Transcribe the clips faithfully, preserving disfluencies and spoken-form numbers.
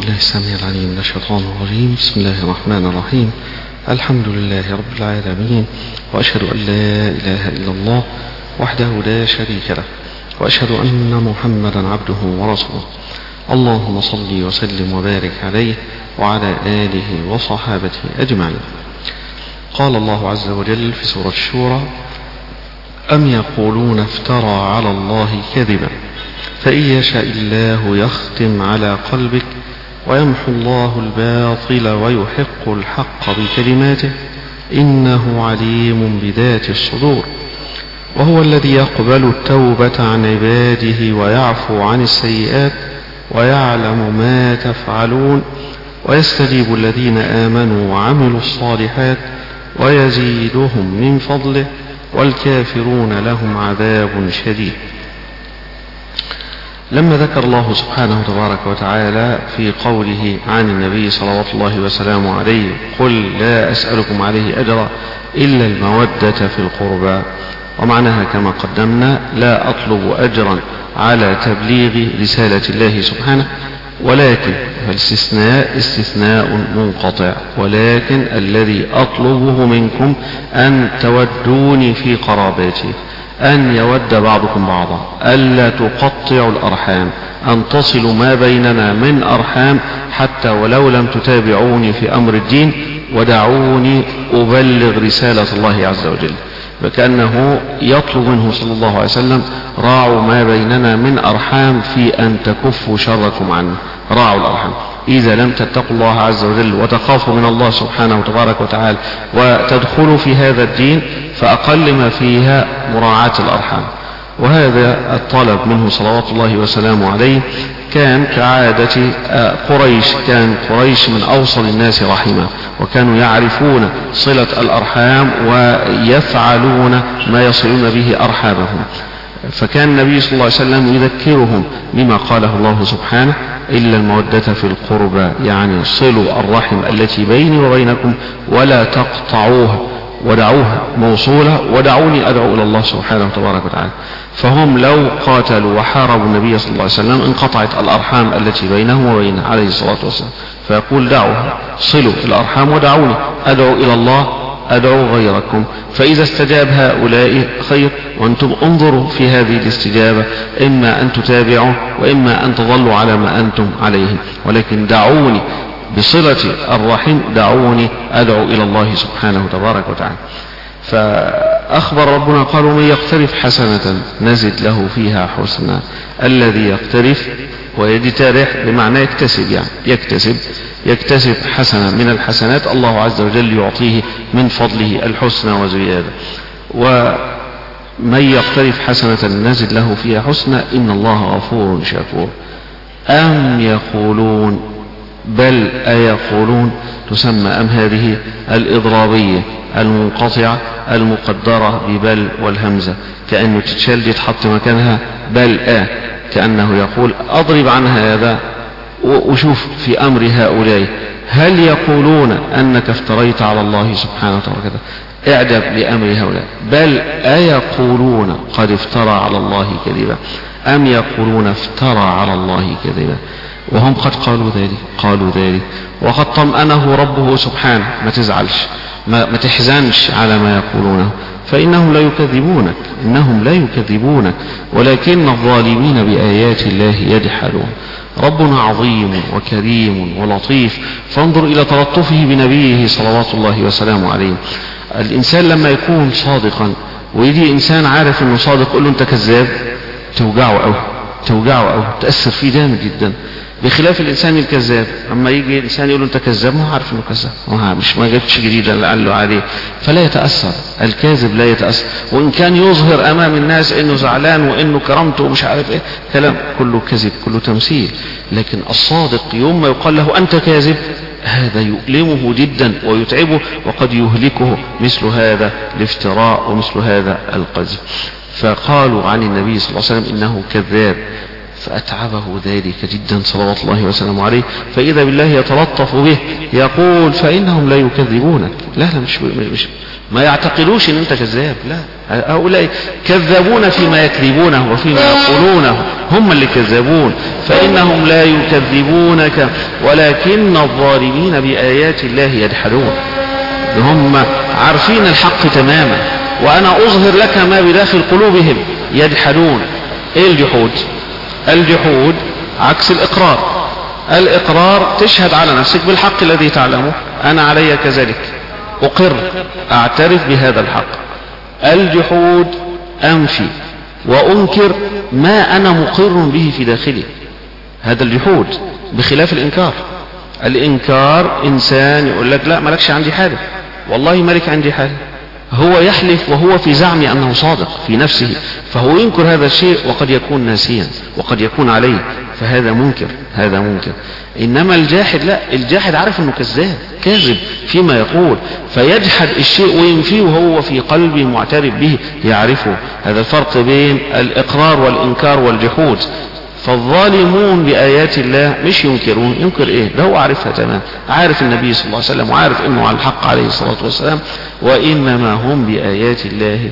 بالله السميع العليم من الشيطان الرجيم. بسم الله الرحمن الرحيم. الحمد لله رب العالمين، وأشهد أن لا إله إلا الله وحده لا شريك له، وأشهد أن محمدا عبده ورسوله. اللهم صل وسلم وبارك عليه وعلى آله وصحابته أجمعين. قال الله عز وجل في سورة الشورى: أم يقولون افترى على الله كذبا فإن يشاء الله يختم على قلبك ويمحو الله الباطل ويحق الحق بكلماته إنه عليم بذات الصدور. وهو الذي يقبل التوبة عن عباده ويعفو عن السيئات ويعلم ما تفعلون ويستجيب الذين آمنوا وعملوا الصالحات ويزيدهم من فضله والكافرون لهم عذاب شديد. لما ذكر الله سبحانه تبارك وتعالى في قوله عن النبي صلوات الله وسلامه عليه: قل لا أسألكم عليه أجرا إلا المودة في القربى، ومعناها كما قدمنا: لا أطلب أجرا على تبليغ رسالة الله سبحانه، ولكن فالاستثناء استثناء منقطع، ولكن الذي أطلبه منكم أن تودوني في قراباتي، أن يود بعضكم بعضا، ألا تقطعوا الأرحام، أن تصلوا ما بيننا من أرحام حتى ولو لم تتابعوني في أمر الدين، ودعوني أبلغ رسالة الله عز وجل. فكأنه يطلب منه صلى الله عليه وسلم: راعوا ما بيننا من أرحام في أن تكفوا شركم عنه. راعوا الأرحام. إذا لم تتقوا الله عز وجل وتخافوا من الله سبحانه وتبارك وتعالى وتدخلوا في هذا الدين، فأقل ما فيها مراعاة الأرحام. وهذا الطلب منه صلوات الله وسلامه عليه كان كعادة قريش. كان قريش من أوصل الناس رحمة، وكانوا يعرفون صلة الأرحام ويفعلون ما يصلون به أرحامهم. فكان النبي صلى الله عليه وسلم يذكرهم بما قاله الله سبحانه: إلا المودة في القربى، يعني صلوا الرحم التي بيني وبينكم ولا تقطعوها، ودعوها موصولة، ودعوني أدعو إلى الله سبحانه وتبارك وتعالى. فهم لو قاتلوا وحاربوا النبي صلى الله عليه وسلم انقطعت الأرحام التي بينهم وبينه عليه الصلاة والسلام. فيقول: دعوها، صلوا الأرحام ودعوني أدعو إلى الله، أدعو غيركم. فإذا استجاب هؤلاء خير، وأنتم انظروا في هذه الاستجابة، إما أن تتابعوا وإما أن تظلوا على ما أنتم عليه، ولكن دعوني بصلة الرحم، دعوني أدعو إلى الله سبحانه تبارك وتعالى. فأخبر ربنا قال: ومن يقترف حسنة نزد له فيها حسنا. الذي يقترف ويجترح بمعنى يكتسب، يعني يكتسب يكتسب حسنة من الحسنات، الله عز وجل يعطيه من فضله الحسنى وزيادة. ومن يقترف حسنة نزد له فيها حسنى إن الله غفور شكور. أم يقولون، بل أيقولون، تسمى أم هذه الإضرابية المنقطعة المقدرة ببل والهمزة، كأنه تتشل يتحط مكانها بل آه، كأنه يقول: أضرب عن هذا وشوف في أمر هؤلاء، هل يقولون أنك افتريت على الله سبحانه وتعالى؟ اعجب لأمر هؤلاء. بل أيقولون قد افترى على الله كذبا، أم يقولون افترى على الله كذبا، وهم قد قالوا ذلك قالوا ذلك وقد طمأنه ربه سبحانه. ما تزعلش، ما, ما تحزنش على ما يقولونه، فإنهم لا يكذبونك، إنهم لا يكذبونك ولكن الظالمين بآيات الله يجحدون. ربنا عظيم وكريم ولطيف، فانظر إلى تلطفه بنبيه صلوات الله وسلامه عليه. الإنسان لما يكون صادقا ويجي إنسان عارف أنه صادق يقول له أنت كذاب، توجعه أو توجعه أو تأثر فيه جامد جدا، بخلاف الإنسان الكذاب. أما يجي إنسان يقول له أنت كذاب، ما هو عارف أنه كذاب، ما مش ما جبتش جديد اللي قال له عليه، فلا يتأثر. الكاذب لا يتأثر، وإن كان يظهر أمام الناس أنه زعلان وأنه كرامته ومش عارف إيه، كلام كله كذب، كله تمثيل. لكن الصادق يوم ما يقال له أنت كاذب، هذا يؤلمه جدا ويتعبه، وقد يهلكه مثل هذا الافتراء ومثل هذا القذف. فقالوا عن النبي صلى الله عليه وسلم إنه كذاب. فأتعبه ذلك جدا صلوات الله وسلامه عليه، فإذا بالله يتلطف به يقول فإنهم لا يكذبونك. لا لا مش, مش ما يعتقدوش ان انت كذاب، لا، هؤلاء كذبون فيما يكذبونه وفيما يقولونه، هم اللي كذبون. فإنهم لا يكذبونك ولكن الظالمين بآيات الله يجحدون. هم عارفين الحق تماما وأنا أظهر لك ما بداخل قلوبهم، يجحدون. إيه الجحود؟ الجحود عكس الإقرار. الإقرار تشهد على نفسك بالحق الذي تعلمه، أنا علي كذلك، أقر، أعترف بهذا الحق. الجحود أنفي وأنكر ما أنا مقر به في داخلي، هذا الجحود، بخلاف الإنكار. الإنكار إنسان يقول لك لا مالكش عندي حاجة، والله مالك عندي حاجة، هو يحلف وهو في زعم أنه صادق في نفسه، فهو ينكر هذا الشيء وقد يكون ناسيا وقد يكون عليه، فهذا منكر، هذا منكر. إنما الجاحد لا، الجاحد عارف أنه كذاب، كاذب فيما يقول، فيجحد الشيء وينفيه وهو في قلبه معترف به يعرفه. هذا الفرق بين الإقرار والإنكار والجحود. فالظالمون بآيات الله مش ينكرون، ينكر ايه؟ ده هو عارفها تمام، عارف النبي صلى الله عليه وسلم وعارف انه على الحق عليه الصلاة والسلام، وإنما هم بآيات الله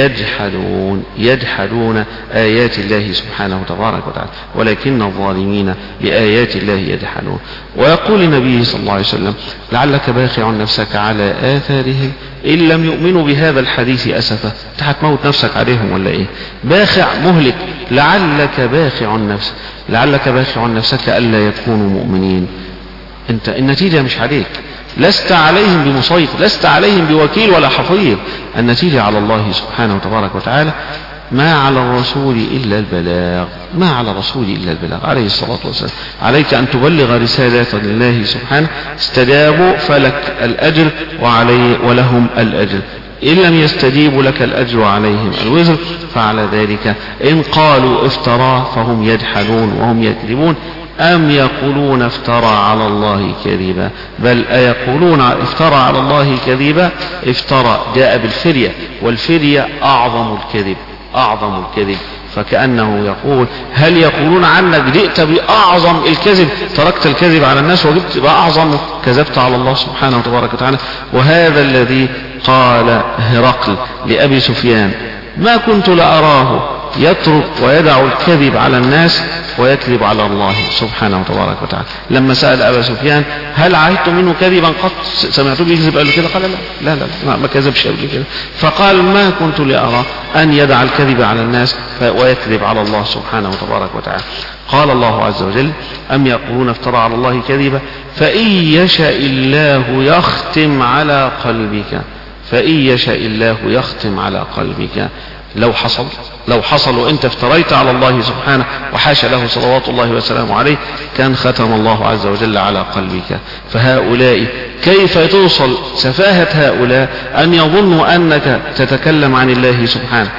يجحدون، يجحدون آيات الله سبحانه وتبارك وتعالى، ولكن الظالمين بآيات الله يجحدون. ويقول النبي صلى الله عليه وسلم لعلك باخع نفسك على آثارهم إن لم يؤمنوا بهذا الحديث أسفا. انت هتموت نفسك عليهم ولا ايه؟ باخع مهلك، لعلك باخع نفسك، لعلك باخع نفسك ألا يكونوا مؤمنين. انت النتيجة مش عليك، لست عليهم بمسيطر، لست عليهم بوكيل ولا حفيظ، النتيجة على الله سبحانه وتبارك وتعالى. ما على الرسول إلا البلاغ، ما على الرسول إلا البلاغ عليه الصلاة والسلام. عليك أن تبلغ رسالات الله سبحانه، استجابوا فلك الأجر وعلي ولهم الأجر، إن لم يستجيبوا لك الأجر وعليهم الوزر. فعلى ذلك إن قالوا افترى فهم يجحدون وهم يكذبون، أم يقولون افترى على الله كذبا، بل أيقولون افترى على الله كذبا. افترى جاء بالفرية، والفرية أعظم الكذب، أعظم الكذب. فكأنه يقول هل يقولون عنك جئت بأعظم الكذب، تركت الكذب على الناس وجبت بأعظم، كذبت على الله سبحانه وتبارك وتعالى. وهذا الذي قال هرقل لأبي سفيان ما كنت لأراه يترك ويدع الكذب على الناس ويكذب على الله سبحانه وتبارك وتعالى. لما سأل أبا سفيان هل عهدت منه كذبا قط، سمعته بيكذب قال له كده؟ قال لا لا لا, لا ما كذبش قبل كده. فقال ما كنت لأرى أن يدع الكذب على الناس ويكذب على الله سبحانه وتبارك وتعالى. قال الله عز وجل أم يقولون افترى على الله كذبا فإن يشاء الله يختم على قلبك، فإن يشاء الله يختم على قلبك. لو حصل لو حصل وانت افتريت على الله سبحانه وحاشا له صلوات الله وسلامه عليه، كان ختم الله عز وجل على قلبك. فهؤلاء كيف توصل سفاهة هؤلاء أن يظنوا أنك تتكلم عن الله سبحانه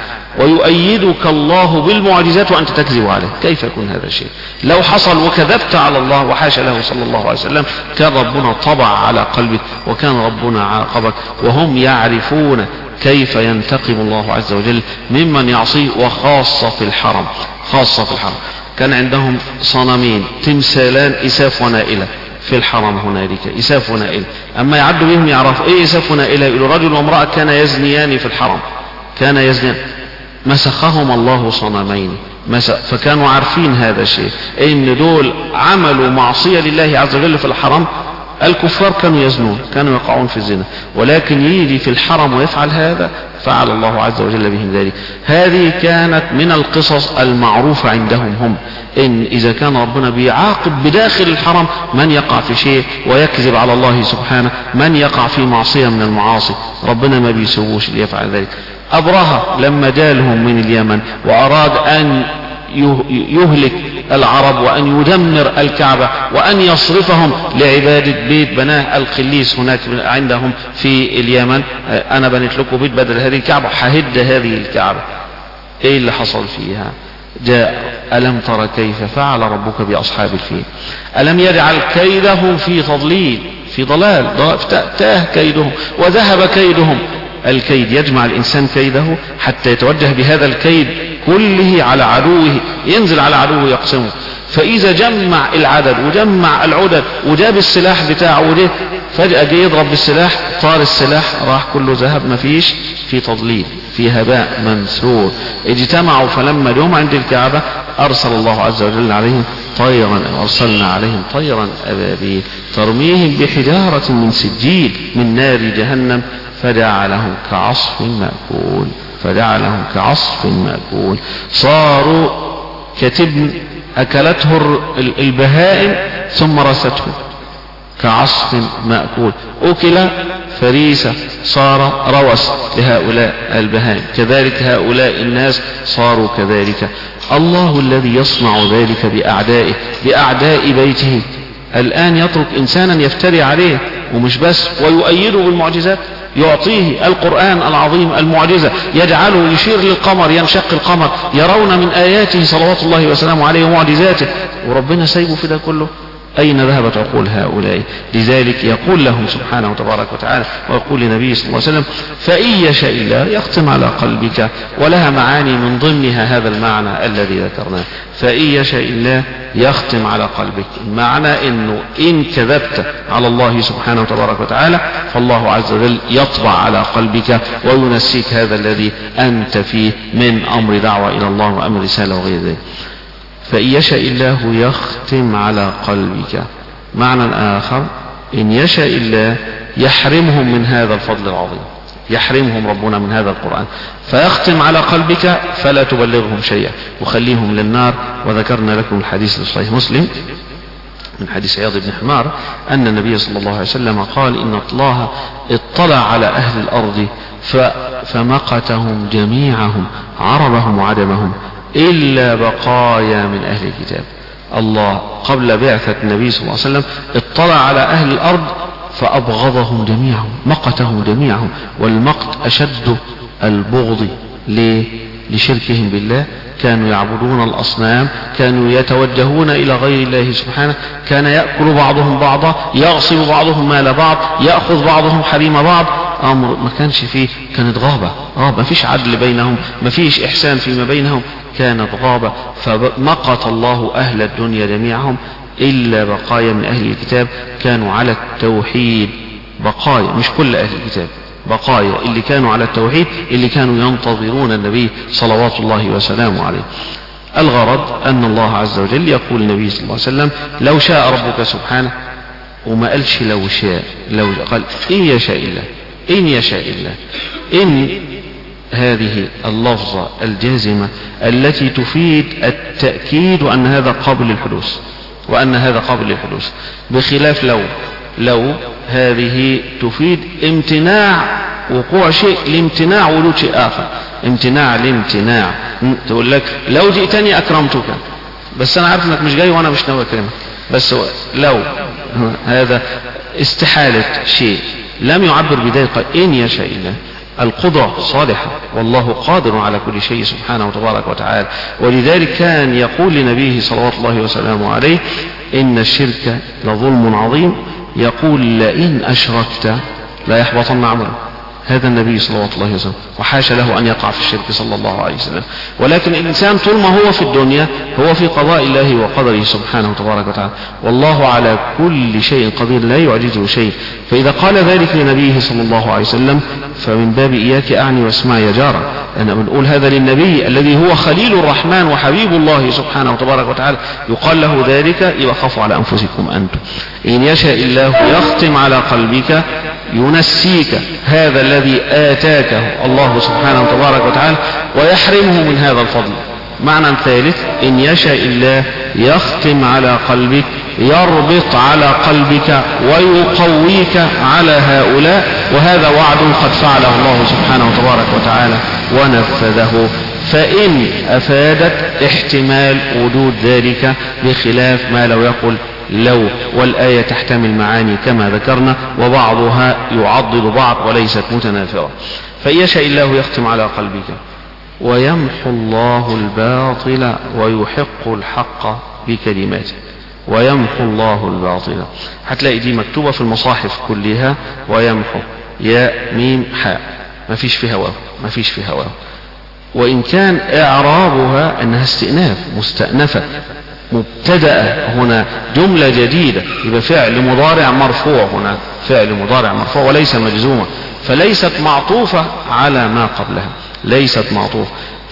ويؤيدك الله بالمعجزات وأنت تكذب عليه؟ كيف يكون هذا الشيء؟ لو حصل وكذبت على الله وحاشا له صلى الله عليه وسلم، كان ربنا طبع على قلبك وكان ربنا عاقبك. وهم يعرفون كيف ينتقم الله عز وجل ممن يعصيه، وخاصة في الحرم، خاصة في الحرم. كان عندهم صنمين تمثالان إساف ونائلة في الحرم هنالك، إساف ونائلة. أما يعدوا بهم يعرفوا إيه إساف ونائلة، يقولوا رجل وامرأة كان يزنيان في الحرم، كان يزنيان، مسخهم الله صنمين، فكانوا عارفين هذا الشيء، إن دول عملوا معصية لله عز وجل في الحرم. الكفار كانوا يزنون، كانوا يقعون في الزنا، ولكن يجي في الحرم ويفعل هذا، فعل الله عز وجل بهم ذلك. هذه كانت من القصص المعروفة عندهم هم، إن إذا كان ربنا بيعاقب بداخل الحرم من يقع في شيء ويكذب على الله سبحانه، من يقع في معصية من المعاصي، ربنا ما بيسووش ليفعل ذلك. أبرهة لما جالهم من اليمن وأراد أن يهلك العرب وأن يدمر الكعبة وأن يصرفهم لعبادة بيت بناه القليس هناك عندهم في اليمن، أنا بنيت لكم بيت بدل هذه الكعبة، حهد هذه الكعبة. إيه اللي حصل فيها؟ جاء ألم ترى كيف فعل ربك بأصحاب الفيل ألم يجعل كيدهم في تضليل، في ضلال، تاه كيدهم وذهب كيدهم. الكيد يجمع الإنسان كيده حتى يتوجه بهذا الكيد كله على عدوه، ينزل على عدوه يقسمه. فإذا جمع العدد وجمع العدد وجاب السلاح بتاعه وده، فجأة جه يضرب بالسلاح، طار السلاح راح كله ذهب، مفيش في تضليل، في هباء منثور. اجتمعوا فلما جم عند الكعبة أرسل الله عز وجل عليهم طيرا، أرسلنا عليهم طيرا أبابيل ترميهم بحجارة من سجيل من نار جهنم فجعلهم كعصف مأكول، فجعلهم كعصف مأكول. صاروا كتبن أكلته البهائم ثم رسته، كعصف مأكول. أكل فريسة صار روس لهؤلاء البهائم، كذلك هؤلاء الناس صاروا كذلك. الله الذي يصنع ذلك بأعدائه، بأعداء بيته، الآن يترك إنسانا يفتري عليه ومش بس، ويؤيده بالمعجزات، يعطيه القرآن العظيم المعجزة، يجعله يشير للقمر ينشق القمر، يرون من آياته صلوات الله وسلامه عليه ومعجزاته، وربنا سيبه في ده كله. أين ذهبت عقول هؤلاء؟ لذلك يقول لهم سبحانه وتبارك وتعالى، ويقول لنبيه صلى الله عليه وسلم: فإن يشاء الله يختم على قلبك، ولها معاني من ضمنها هذا المعنى الذي ذكرناه. فإن يشاء الله يختم على قلبك، معنى أنه إن كذبت على الله سبحانه وتبارك وتعالى فالله عز وجل يطبع على قلبك وينسيك هذا الذي أنت فيه من أمر دعوة إلى الله وأمر رسالة وغير ذلك. فإن يشاء الله يختم على قلبك. معنى آخر: إن يشاء الله يحرمهم من هذا الفضل العظيم، يحرمهم ربنا من هذا القرآن، فيختم على قلبك فلا تبلغهم شيئا وخليهم للنار. وذكرنا لكم الحديث لصحيح مسلم من حديث عياض بن حمار أن النبي صلى الله عليه وسلم قال: إن الله اطلع على أهل الأرض فمقتهم جميعهم عربهم وعدمهم إلا بقايا من أهل الكتاب. الله قبل بعثة النبي صلى الله عليه وسلم اطلع على أهل الأرض فأبغضهم جميعهم، مقتهم جميعهم، والمقت أشد البغض لشركهم بالله. كانوا يعبدون الأصنام، كانوا يتوجهون إلى غير الله سبحانه، كان يأكل بعضهم بعضا، يغصب بعضهم مال بعض، يأخذ بعضهم حريم بعض. أمر ما كانش فيه، كانت غابة، غابة ما فيش عدل بينهم، ما فيش إحسان فيما بينهم، كانت غابة. فمقت الله أهل الدنيا جميعهم إلا بقايا من أهل الكتاب كانوا على التوحيد. بقايا، مش كل أهل الكتاب، بقايا اللي كانوا على التوحيد، اللي كانوا ينتظرون النبي صلوات الله وسلامه عليه. الغرض أن الله عز وجل يقول النبي صلى الله عليه وسلم: لو شاء ربك سبحانه، وما قالش لو شاء، لو قال إن يشاء الله، إن يشاء الله. إن هذه اللفظة الجازمة التي تفيد التأكيد أن هذا قابل للحدوث، وأن هذا قابل للحدوث، بخلاف لو. لو هذه تفيد امتناع وقوع شيء لامتناع وجود شيء آخر، امتناع لامتناع. تقول لك: لو جئتني أكرمتك، بس أنا عارف أنك مش جاي وأنا مش ناوي أكرمك، بس لو هذا استحالة شيء لم يعبر بذلك. إن يشاء الله، القدرة صالحة والله قادر على كل شيء سبحانه وتبارك وتعالى. ولذلك كان يقول لنبيه صلوات الله وسلامه عليه: إن الشرك لظلم عظيم، يقول: لئن أشركت لا يحبطن عمله. هذا النبي صلوات الله وسلم، وحاشا له أن يقع في الشرك صلى الله عليه وسلم. ولكن الإنسان طول ما هو في الدنيا هو في قضاء الله وقدره سبحانه وتبارك وتعالى، والله على كل شيء قدير لا يعجزه شيء. فإذا قال ذلك لنبيه صلى الله عليه وسلم فمن باب إياك أعني واسمعي يا جارة. أنا بنقول هذا للنبي الذي هو خليل الرحمن وحبيب الله سبحانه وتبارك وتعالى، يقال له ذلك: يبقى خافوا على أنفسكم أنتم. إن يشاء الله يختم على قلبك، ينسيك هذا الذي آتاكه الله سبحانه وتبارك وتعالى ويحرمه من هذا الفضل. معنى ثالث: إن يشاء الله يختم على قلبك، يربط على قلبك ويقويك على هؤلاء. وهذا وعد قد فعله الله سبحانه وتبارك وتعالى ونفذه. فإن أفادت احتمال وجود ذلك، بخلاف ما لو يقول لو، والآية تحتمل معاني كما ذكرنا، وبعضها يعضد بعض وليست متنافرة. فإن يشاء الله يختم على قلبك، ويمحو الله الباطل ويحق الحق بكلماته. ويمحو الله الباطل، هتلاقي دي مكتوبة في المصاحف كلها، ويمحو، ياء ميم حاء، ما فيش فيها واو، ما فيش فيها واو. وإن كان إعرابها أنها استئناف، مستأنفة، مبتدأة، هنا جملة جديدة، يبقى فعل مضارع مرفوع، هنا فعل مضارع مرفوع وليس مجزوما، فليست معطوفة على ما قبلها، ليست معطوفة.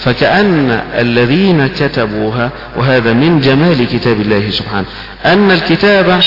فكأن الذين كتبوها، وهذا من جمال كتاب الله سبحانه، أن الكتابة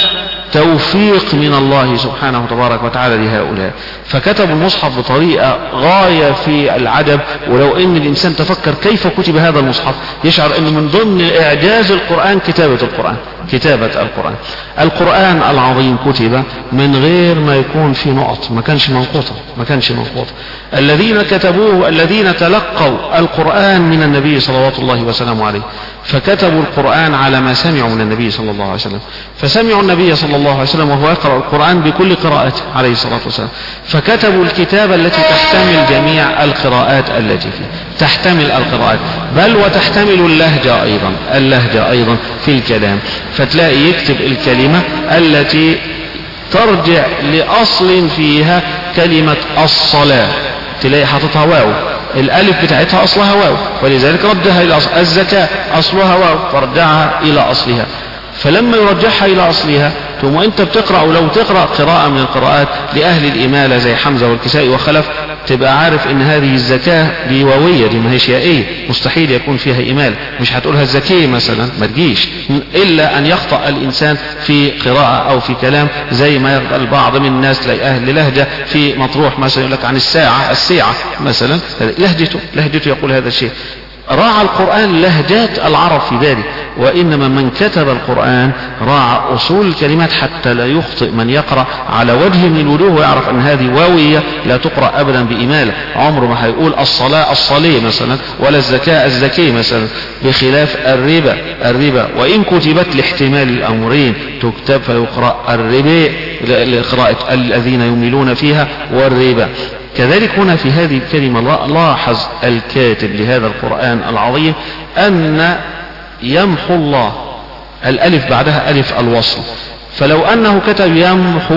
توفيق من الله سبحانه وتبارك وتعالى لهؤلاء، فكتبوا المصحف بطريقة غاية في العجب. ولو ان الانسان تفكر كيف كتب هذا المصحف يشعر ان من ضمن اعجاز القرآن كتابة القرآن، كتابة القرآن. القرآن العظيم كتب من غير ما يكون في نقط، ما كانش منقوطة، ما كانش منقوطة. الذين كتبوه الذين تلقوا القرآن من النبي صلوات الله وسلامه عليه، فكتبوا القرآن على ما سمعوا من النبي صلى الله عليه وسلم، فسمعوا النبي صلى الله عليه وسلم وهو يقرأ القرآن بكل قراءته عليه الصلاة والسلام، فكتبوا الكتابة التي تحتمل جميع القراءات التي فيه، تحتمل القراءات، بل وتحتمل اللهجة أيضا، اللهجة أيضا في الكلام. فتلاقي يكتب الكلمة التي ترجع لأصل فيها كلمة الصلاة، تلاقي حاططها واو، الألف بتاعتها أصلها واو، ولذلك ردها إلى أصل. الزكاة أصلها واو فرجعها إلى أصلها. فلما يرجعها إلى أصلها ثم أنت بتقرأ، ولو تقرأ قراءة من القراءات لأهل الإمالة زي حمزة والكسائي وخلف، تبقى عارف ان هذه الزكاة دي واوية، دي ما هيش يائية، مستحيل يكون فيها إمالة، مش هتقولها الزكية مثلا، ما تجيش، إلا أن يخطأ الإنسان في قراءة أو في كلام، زي ما يخطأ البعض من الناس تلاقي أهل لهجة في مطروح مثلا يقول لك عن الساعة السيعة مثلا، لهجته لهجته يقول هذا الشيء. راعى القرآن لهجات العرب في ذلك، وإنما من كتب القرآن راعى أصول الكلمات حتى لا يخطئ من يقرأ على وجه من الوجوه ويعرف أن هذه واوية لا تقرأ أبدا بإمالة. عمره ما هيقول الصلاة الصلية مثلا، ولا الزكاة الزكية مثلا، بخلاف الربا الربا وإن كتبت لاحتمال الأمرين، تكتب فيقرأ الربا لقراءة الذين يميلون فيها والربا. كذلك هنا في هذه الكلمة لاحظ الكاتب لهذا القرآن العظيم أن يمحو الله، الألف بعدها ألف الوصل، فلو أنه كتب يمحو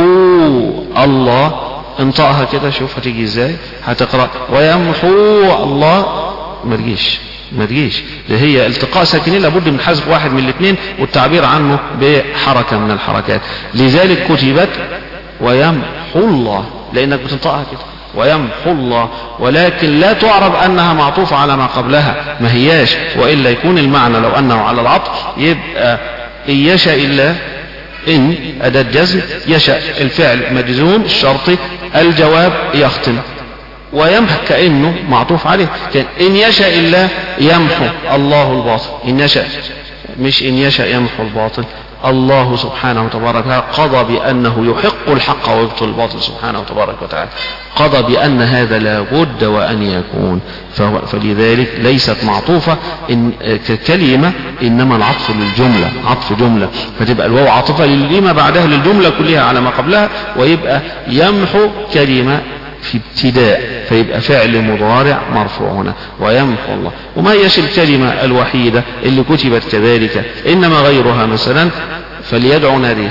الله انطقها كده، شوف هتيجي ازاي، هتقرأ ويمحو الله، ما تجيش ما تجيش، هي التقاء ساكنين لابد من حذف واحد من الاثنين والتعبير عنه بحركة من الحركات، لذلك كتبت ويمحو الله لأنك بتنطقها كده ويمحو الله، ولكن لا تعرف أنها معطوفة على ما قبلها، ما هياش، وإلا يكون المعنى لو أنه على العطف يبقى إن يشاء الله، إن أداة جزم، يشاء الفعل مجزوم الشرطي، الجواب يختم، ويمحو كأنه معطوف عليه، كان إن يشاء الله يمحو الله الباطل، إن يشاء، مش إن يشاء يمحو الباطل. الله سبحانه وتبارك وتعالى قضى بأنه يحق الحق ويبطل الباطل سبحانه وتبارك وتعالى، قضى بأن هذا لا بد وأن يكون، فلذلك ليست معطوفة إن ككلمة، إنما العطف للجملة، عطف جملة، فتبقى الواو عاطفة لما بعدها للجملة كلها على ما قبلها، ويبقى يمحو كلمة في ابتداء، فيبقى فعل مضارع مرفوع هنا ويمحو الله. وما هيش الكلمة الوحيدة اللي كتبت كذلك، إنما غيرها مثلا فليدعو ناديه،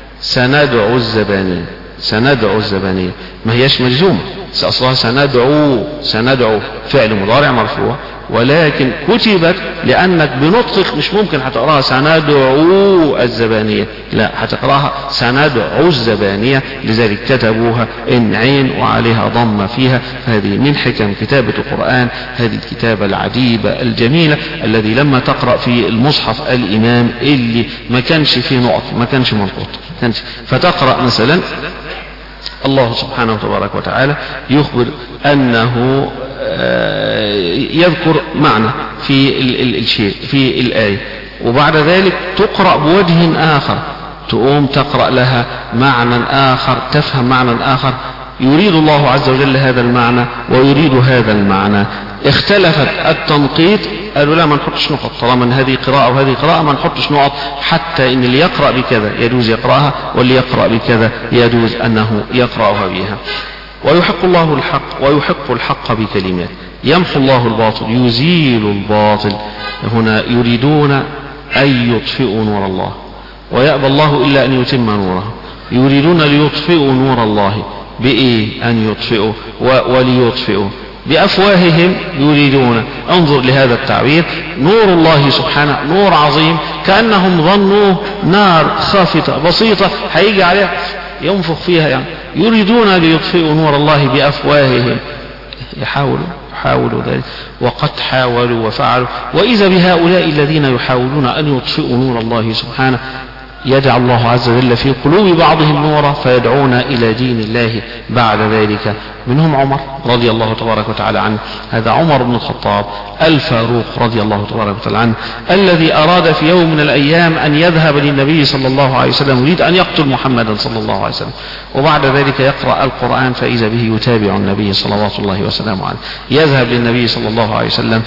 سندعو الزبانية، سندعو الزبانية ما هيش مجزومة، أصلها سندعو، سندعو فعل مضارع مرفوع، ولكن كتبت لأنك بنطقك مش ممكن هتقراها سندعو الزبانية، لا هتقراها سندعو الزبانية، لذلك كتبوها إن عين وعليها ضم فيها. هذه من حكم كتابة القرآن، هذه الكتابة العجيبة الجميلة الذي لما تقرأ في المصحف الإمام اللي ما كانش فيه نقط، ما كانش منقوط، فتقرأ مثلا الله سبحانه وتبارك وتعالى يخبر أنه يذكر معنى في الشيء في الآية، وبعد ذلك تقرأ بوجه آخر، تقوم تقرأ لها معنى آخر، تفهم معنى آخر، يريد الله عز وجل هذا المعنى ويريد هذا المعنى. اختلفت التنقيط، قالوا لا ما نحطش نقط، طالما ان هذه قراءة وهذه قراءة ما نحطش نقط، حتى ان اللي يقرأ بكذا يجوز يقرأها، واللي يقرأ بكذا يجوز انه يقرأها بها. ويحق الله الحق ويحق الحق بكلمات، يمحو الله الباطل يزيل الباطل، هنا يريدون أن يطفئوا نور الله ويأبى الله إلا أن يتم نوره، يريدون ليطفئوا نور الله بإيه؟ أن يطفئوا وليطفئوا بأفواههم يريدون. انظر لهذا التعبير، نور الله سبحانه نور عظيم، كأنهم ظنوا نار خافتة بسيطة هيجي عليها ينفخ فيها، يعني يريدون ليطفئوا نور الله بأفواههم. يحاولوا يحاولوا ذلك وقد حاولوا وفعلوا، وإذا بهؤلاء الذين يحاولون أن يطفئوا نور الله سبحانه يجعل الله عز وجل في قلوب بعضهم نورا فيدعون إلى دين الله بعد ذلك. منهم عمر رضي الله تبارك وتعالى عنه، هذا عمر بن الخطاب الفاروق رضي الله تبارك وتعالى عنه، الذي أراد في يوم من الأيام أن يذهب للنبي صلى الله عليه وسلم، يريد أن يقتل محمدا صلى الله عليه وسلم، وبعد ذلك يقرأ القرآن فإذا به يتابع النبي صلوات الله وسلامه عليه. يذهب للنبي صلى الله عليه وسلم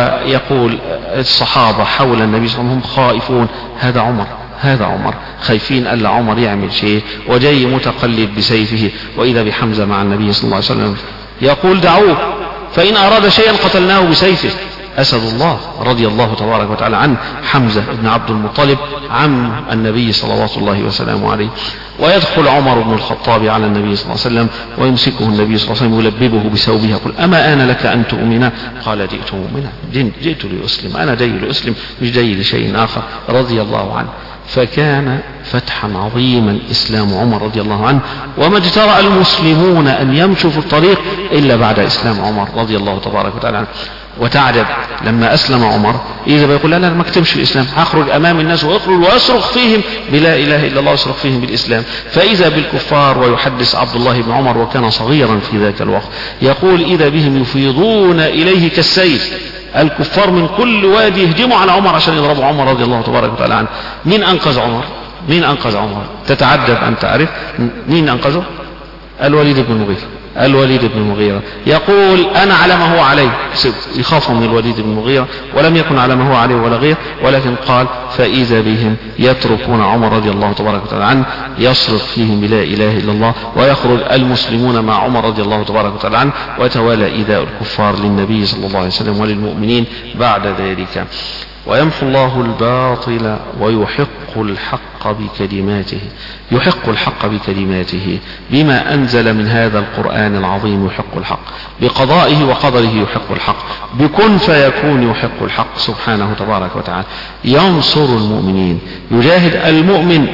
ويقول الصحابة حول النبي صلى الله عليه وسلم هم خائفون، هذا عمر هذا عمر خايفين ألا عمر يعمل شيء، وجاي متقلب بسيفه، وإذا بحمزة مع النبي صلى الله عليه وسلم يقول دعوه فإن أراد شيئا قتلناه بسيفه. أسد الله رضي الله تبارك وتعالى عنه، حمزة بن عبد المطلب عم النبي صلوات الله وسلامه عليه. ويدخل عمر بن الخطاب على النبي صلى الله عليه وسلم ويمسكه النبي صلى الله عليه وسلم يلببه بثوبه يقول أما آن لك أن تؤمنا؟ قال جئت مؤمنا، جئت لأسلم، أنا جاي لأسلم مش جاي لشيء آخر رضي الله عنه. فكان فتحا عظيما إسلام عمر رضي الله عنه، وما اجترأ المسلمون أن يمشوا في الطريق إلا بعد إسلام عمر رضي الله تبارك وتعالى عنه. وتعجب لما أسلم عمر إذا بيقول لا لا ما اكتمش الإسلام، هخرج أمام الناس وأخرج وأصرخ فيهم بلا إله إلا الله وأصرخ فيهم بالإسلام. فإذا بالكفار، ويحدث عبد الله بن عمر وكان صغيرا في ذاك الوقت يقول إذا بهم يفيضون إليه كالسيل، الكفار من كل وادي يهجموا على عمر عشان يضربوا عمر رضي الله تبارك وتعالى عنه. مين أنقذ عمر؟ مين أنقذ عمر؟ تتعجب أن تعرف مين أنقذه؟ الوليد بن المغيرة. الوليد بن المغيرة يقول أنا على ما هو عليه، يخاف من الوليد بن المغيرة ولم يكن على ما هو عليه ولا غير، ولكن قال فإذا بهم يتركون عمر رضي الله تبارك وتعالى عنه يصرخ فيهم بلا إله إلا الله، ويخرج المسلمون مع عمر رضي الله تبارك وتعالى عنه، وتوالى إيذاء الكفار للنبي صلى الله عليه وسلم وللمؤمنين بعد ذلك. ويمحو الله الباطل ويحق الحق بكلماته، يحق الحق بكلماته بما أنزل من هذا القرآن العظيم، يحق الحق بقضائه وقدره، يحق الحق بكن فيكون، يحق الحق سبحانه تبارك وتعالى. ينصر المؤمنين، يجاهد المؤمن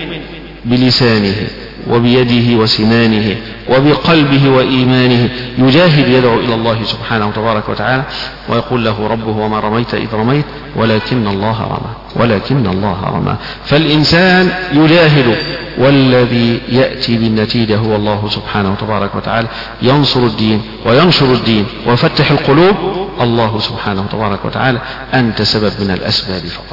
بلسانه وبيده وسنانه وبقلبه وإيمانه، يجاهد يدعو إلى الله سبحانه تبارك وتعالى، ويقول له ربه وما رميت إذ رميت ولكن الله رمى، ولكن الله رمى. فالإنسان يجاهد، والذي يأتي بالنتيجة هو الله سبحانه تبارك وتعالى. ينصر الدين وينشر الدين ويفتح القلوب الله سبحانه تبارك وتعالى، أنت سبب من الأسباب فقط.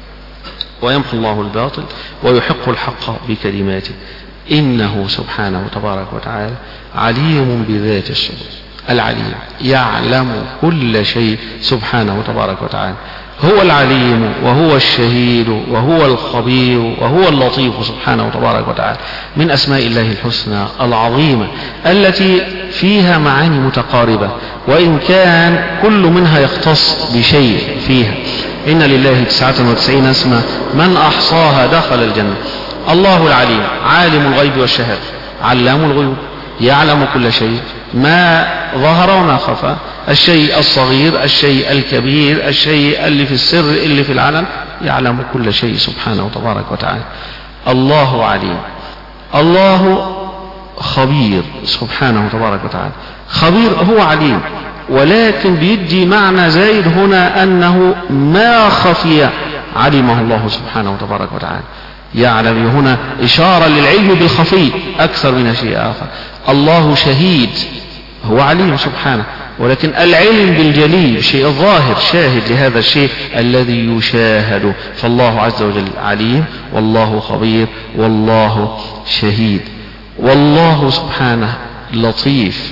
ويمحو الله الباطل ويحق الحق بكلماته، إنه سبحانه تبارك وتعالى عليم بذات الصدور. العليم يعلم كل شيء سبحانه تبارك وتعالى، هو العليم وهو الشهيد وهو الخبير وهو اللطيف سبحانه تبارك وتعالى. من أسماء الله الحسنى العظيمة التي فيها معاني متقاربة، وإن كان كل منها يختص بشيء فيها. إن لله تسعة وتسعين اسما من أحصاها دخل الجنة. الله العليم عالم الغيب والشهادة، علام الغيوب، يعلم كل شيء ما ظهر وما خفى، الشيء الصغير الشيء الكبير، الشيء اللي في السر اللي في العلن، يعلم كل شيء سبحانه تبارك وتعالى. الله عليم، الله خبير سبحانه تبارك وتعالى. خبير هو عليم، ولكن بيدي معنى زايد هنا أنه ما خفي علمه الله سبحانه تبارك وتعالى. يعلم هنا إشارة للعلم بالخفي أكثر من شيء آخر. الله شهيد، هو عليم سبحانه، ولكن العلم بالجلي شيء ظاهر شاهد لهذا الشيء الذي يشاهد. فالله عز وجل عليم، والله خبير، والله شهيد. والله سبحانه لطيف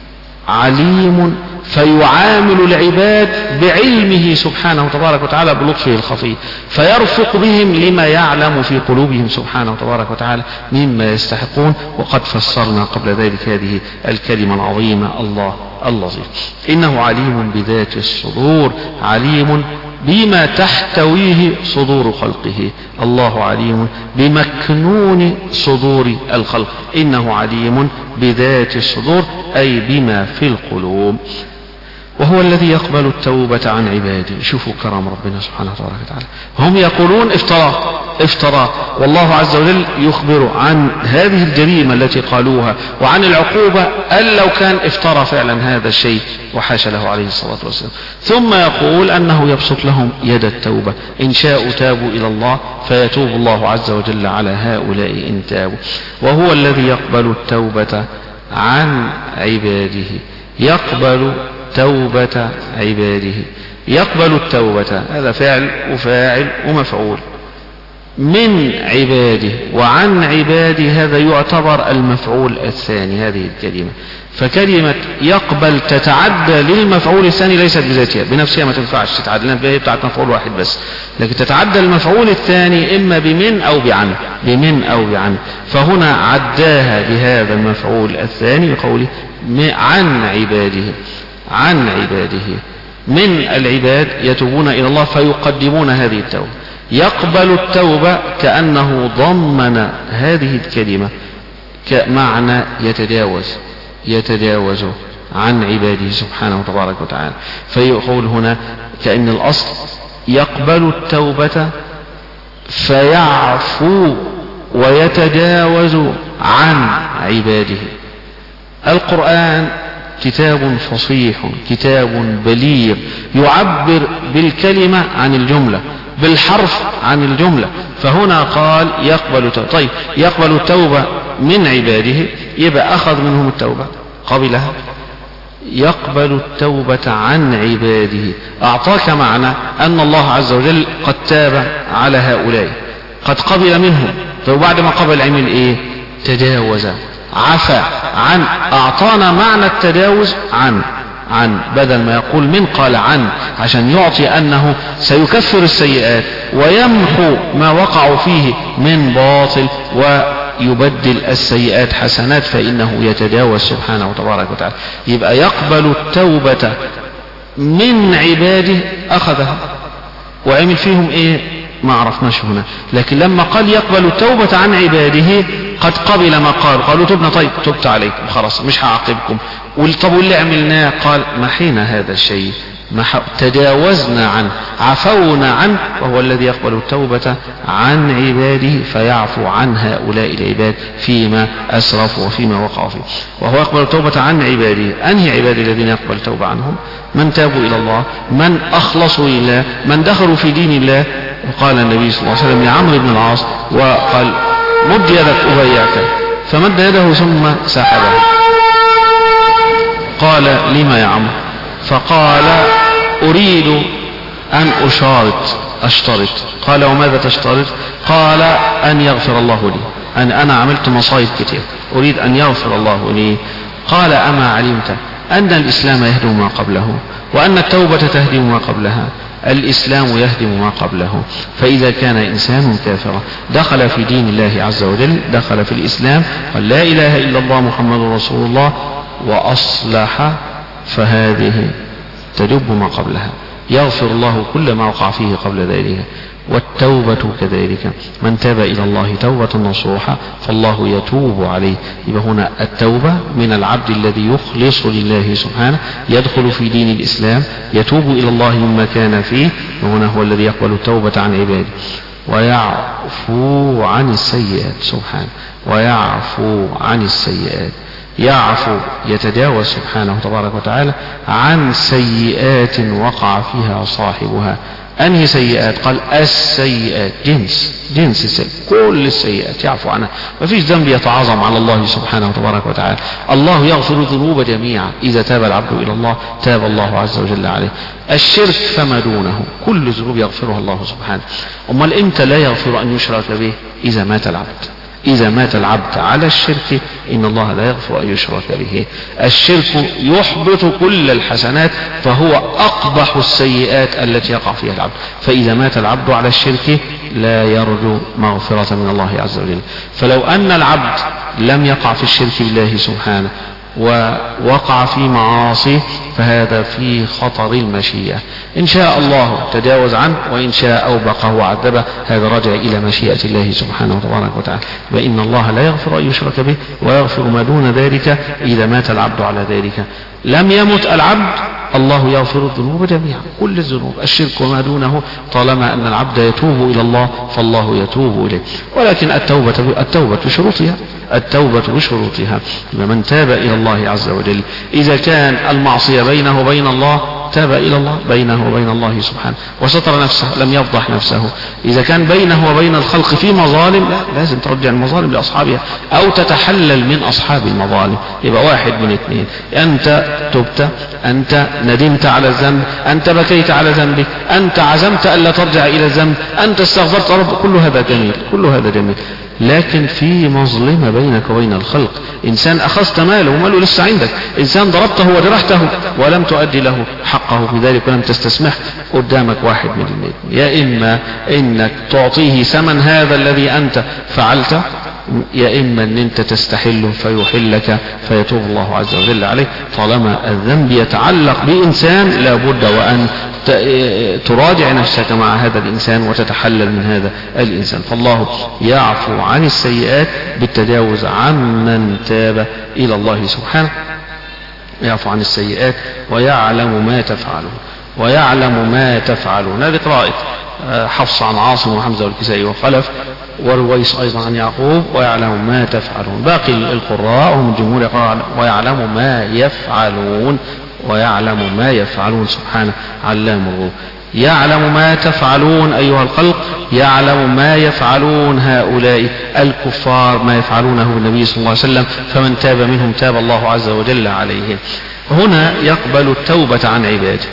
عليم، فيعامل العباد بعلمه سبحانه تبارك وتعالى بلطفه الخفي، فيرفق بهم لما يعلم في قلوبهم سبحانه تبارك وتعالى مما يستحقون. وقد فسرنا قبل ذلك هذه الكلمة العظيمة الله اللطيف. إنه عليم بذات الصدور، عليم بما تحتويه صدور خلقه. الله عليم بمكنون صدور الخلق. إنه عليم بذات الصدور أي بما في القلوب. وهو الذي يقبل التوبة عن عباده. شوفوا كرم ربنا سبحانه وتعالى. هم يقولون افترى افترى والله عز وجل يخبر عن هذه الجريمة التي قالوها وعن العقوبة أن لو كان افترى فعلا هذا الشيء وحاشا له عليه الصلاة والسلام. ثم يقول أنه يبسط لهم يد التوبة، إن شاءوا تابوا إلى الله فيتوب الله عز وجل على هؤلاء إن تابوا. وهو الذي يقبل التوبة عن عباده. يقبل توبة عباده. يقبل التوبة، هذا فعل وفاعل ومفعول. من عباده وعن عباده هذا يعتبر المفعول الثاني هذه الكلمة. فكلمة يقبل تتعدى للمفعول الثاني، ليست بذاتها بنفسها ما تنفعش تتعدى لأنها هي بتاعت مفعول واحد بس، لكن تتعدى المفعول الثاني إما بمن أو بعن بمن أو بعن. فهنا عداها بهذا المفعول الثاني بقوله عن عباده عن عباده. من العباد يتوبون إلى الله فيقدمون هذه التوبة. يقبل التوبة كأنه ضمن هذه الكلمة كمعنى يتجاوز يتجاوز عن عباده سبحانه وتبارك وتعالى. فيقول هنا كأن الأصل يقبل التوبة فيعفو ويتجاوز عن عباده. القرآن كتاب فصيح، كتاب بليغ، يعبر بالكلمة عن الجملة، بالحرف عن الجملة. فهنا قال يقبل توبة. طيب يقبل التوبة من عباده، يبقى أخذ منهم التوبة قبلها. يقبل التوبة عن عباده أعطاك معنى أن الله عز وجل قد تاب على هؤلاء، قد قبل منهم. فبعد ما قبل عمل إيه؟ تجاوز، عفى عن. أعطانا معنى التجاوز عن عن بدل ما يقول من قال عن، عشان يعطي أنه سيكفر السيئات ويمحو ما وقعوا فيه من باطل ويبدل السيئات حسنات، فإنه يتجاوز سبحانه وتبارك وتعالى. يبقى يقبل التوبة من عباده، أخذها وعمل فيهم إيه ما عرفناش هنا. لكن لما قال يقبل التوبة عن عباده قد قبل ما قال. قالوا تبنا، طيب تبت عليكم خلاص مش هعاقبكم. طب واللي عملناه؟ قال محينا هذا الشيء، تجاوزنا عنه، عفونا عنه. وهو الذي يقبل التوبة عن عباده فيعفو عن هؤلاء العباد فيما أسرفوا وفيما وقعوا فيه. وهو يقبل التوبة عن عباده. أنهي عبادي الذين يقبل التوبة عنهم؟ من تابوا إلى الله، من أخلصوا لله، من دخلوا في دين الله. وقال النبي صلى الله عليه وسلم لعمرو بن العاص وقال مد يدك أبايعك، فمد يده ثم سحبه. قال لما يا عمرو؟ فقال أريد أن أشارط أشترط. قال وماذا تشترط؟ قال أن يغفر الله لي، أن أنا عملت مصائب كتير أريد أن يغفر الله لي. قال أما علمت أن الإسلام يهدم ما قبله وأن التوبة تهدم ما قبلها؟ الإسلام يهدم ما قبله. فإذا كان إنسان كافرا دخل في دين الله عز وجل، دخل في الإسلام، قال لا إله إلا الله محمد رسول الله وأصلح، فهذه تجب ما قبلها، يغفر الله كل ما وقع فيه قبل ذلك. والتوبة كذلك، من تاب إلى الله توبة نصوحة فالله يتوب عليه. يبقى هنا التوبة من العبد الذي يخلص لله سبحانه، يدخل في دين الإسلام، يتوب إلى الله مما كان فيه. وهنا هو الذي يقبل التوبة عن عباده. ويعفو عن السيئات سبحانه، ويعفو عن السيئات. يعفو يتجاوز سبحانه تبارك وتعالى عن سيئات وقع فيها صاحبها. أنهي سيئات؟ قال السيئات، جنس جنس السيئات، كل السيئات يعفو عنها. ما فيش ذنب يتعاظم على الله سبحانه تبارك وتعالى. الله يغفر الذنوب جميعا، إذا تاب العبد إلى الله تاب الله عز وجل عليه. الشرك فما دونه كل ذنوب يغفرها الله سبحانه. أمال إمتى لا يغفر أن يشرك به؟ إذا مات العبد. إذا مات العبد على الشرك إن الله لا يغفر أن يشرك به. الشرك يحبط كل الحسنات، فهو أقبح السيئات التي يقع فيها العبد. فإذا مات العبد على الشرك لا يرجو مغفرة من الله عز وجل. فلو أن العبد لم يقع في الشرك بالله سبحانه ووقع في معاصي فهذا في خطر المشيئة. إن شاء الله تجاوز عنه، وإن شاء أوبقه وعذبه، هذا راجع إلى مشيئة الله سبحانه وتبارك وتعالى. وإن الله لا يغفر أن يشرك به ويغفر ما دون ذلك إذا مات العبد على ذلك. لم يمت العبد الله يغفر الذنوب جميعا، كل الذنوب، الشرك وما دونه، طالما أن العبد يتوب إلى الله فالله يتوب إليه. ولكن التوبة التوبة بشروطها، التوبة بشروطها. من تاب إلى الله عز وجل، إذا كان المعصية بينه وبين الله تاب إلى الله بينه وبين الله سبحانه وستر نفسه، لم يفضح نفسه. إذا كان بينه وبين الخلق في مظالم، لا، لازم ترجع المظالم لأصحابها أو تتحلل من أصحاب المظالم. يبقى واحد من اثنين: أنت تبت، أنت ندمت على الذنب، أنت بكيت على ذنبك، أنت عزمت ألا ترجع إلى الذنب، أنت استغفرت رب. كل هذا جميل، كل هذا جميل. لكن في مظلمة بينك وبين الخلق، إنسان أخذت ماله وماله لسه عندك، إنسان ضربته وجرحته ولم تؤدي له حقه في ذلك ولم تستسمح، قدامك واحد من الاثنين: يا إما إنك تعطيه ثمن هذا الذي أنت فعلته، يا إما أن أنت تستحله فيحلك فيتوب الله عز وجل عليه. طالما الذنب يتعلق بإنسان لابد وأن تراجع نفسك مع هذا الإنسان وتتحلل من هذا الإنسان. فالله يعفو عن السيئات بالتجاوز عمن تاب إلى الله سبحانه، يعفو عن السيئات ويعلم ما تفعلون، ويعلم ما تفعلون. هذه قراءة حفص عن عاصم وحمزة والكسائي وخلف والويس أيضا عن يعقوب: ويعلم ما تفعلون. باقي القراء هم الجمهور يقرأ ويعلم ما يفعلون، ويعلم ما يفعلون سبحانه علام الغيوب. يعلم ما تفعلون أيها الخلق، يعلم ما يفعلون هؤلاء الكفار، ما يفعلونه بالنبي صلى الله عليه وسلم، فمن تاب منهم تاب الله عز وجل عليه. هنا يقبل التوبة عن عباده.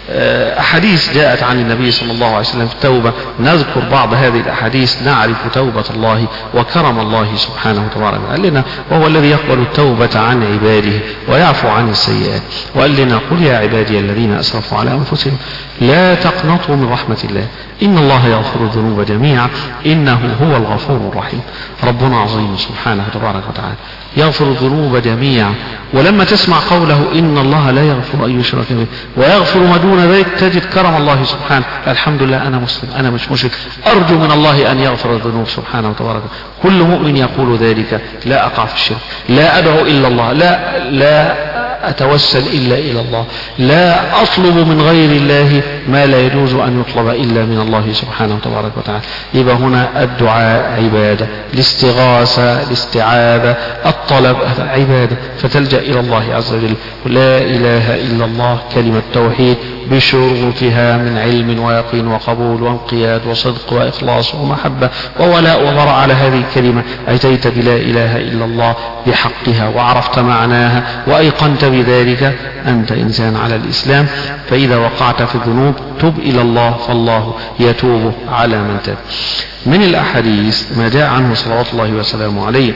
أحاديث جاءت عن النبي صلى الله عليه وسلم في التوبة، نذكر بعض هذه الأحاديث نعرف توبة الله وكرم الله سبحانه وتعالى. قال لنا: وهو الذي يقبل التوبة عن عباده ويعفو عن السيئات. وقال لنا: قل يا عبادي الذين أسرفوا على أنفسهم لا تقنطوا من رحمة الله إن الله يغفر الذنوب جميعا إنه هو الغفور الرحيم. ربنا عظيم سبحانه وتبارك وتعالى يغفر الذنوب جميعا. ولما تسمع قوله إن الله لا يغفر أن يشرك به ويغفر ما دون ذلك تجد كرم الله سبحانه. الحمد لله أنا مسلم، أنا مش مشرك، أرجو من الله أن يغفر الذنوب سبحانه وتبارك. كل مؤمن يقول ذلك: لا أقع في الشرك، لا أدعو إلا الله، لا لا أتوسل إلا إلى الله، لا أطلب من غير الله ما لا يجوز أن يطلب إلا من الله سبحانه وتبارك وتعالى. يبقى هنا الدعاء عبادة، الاستغاثة، الاستعاذة، الطلب عبادة، فتلجأ إلى الله عز وجل. لا إله إلا الله كلمة توحيد بشروطها من علم ويقين وقبول وانقياد وصدق وإخلاص ومحبة وولاء وبراء. على هذه الكلمة أتيت بلا إله إلا الله بحقها وعرفت معناها وأيقنت بذلك، أنت إنسان على الإسلام. فإذا وقعت في الذنوب تب إلى الله فالله يتوب على من تاب. من الأحاديث ما جاء عنه صلوات الله وسلامه عليه